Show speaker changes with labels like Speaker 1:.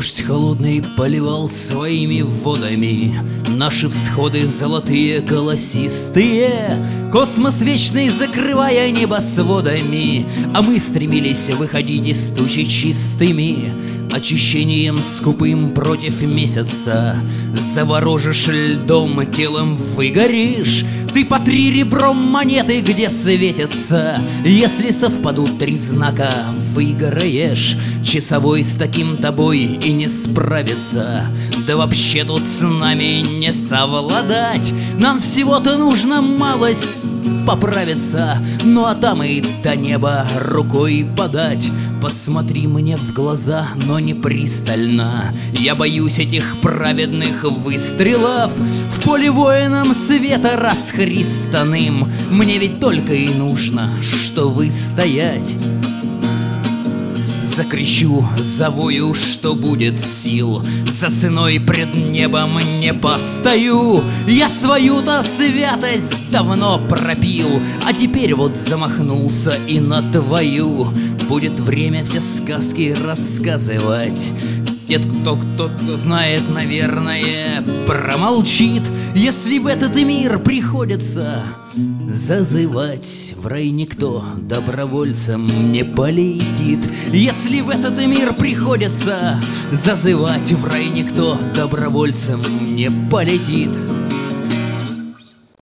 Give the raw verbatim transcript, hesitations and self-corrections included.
Speaker 1: Дождь холодный поливал своими водами наши всходы золотые колосистые, космос вечный закрывая небосводами, а мы стремились выходить из тучи чистыми, очищением скупым против месяца. Заворожишь льдом, телом выгоришь, ты по три ребром монеты, где светятся. Если совпадут три знака, выиграешь. Часовой с таким тобой и не справится. Да вообще тут с нами не совладать. Нам всего-то нужно малость поправиться, ну а там и до неба рукой подать. Посмотри мне в глаза, но не пристально. Я боюсь этих праведных выстрелов в поле воинам света расхристанным. Мне ведь только и нужно, что выстоять. Закричу, завою, что будет сил, за ценой пред небом не постою. Я свою-то святость давно пропил, а теперь вот замахнулся и на твою. Будет время все сказки рассказывать. Дед, кто, кто, кто знает, наверное, промолчит, если в этот мир приходится зазывать. В рай никто добровольцем не полетит. Если в этот мир приходится зазывать, в рай никто добровольцем не полетит.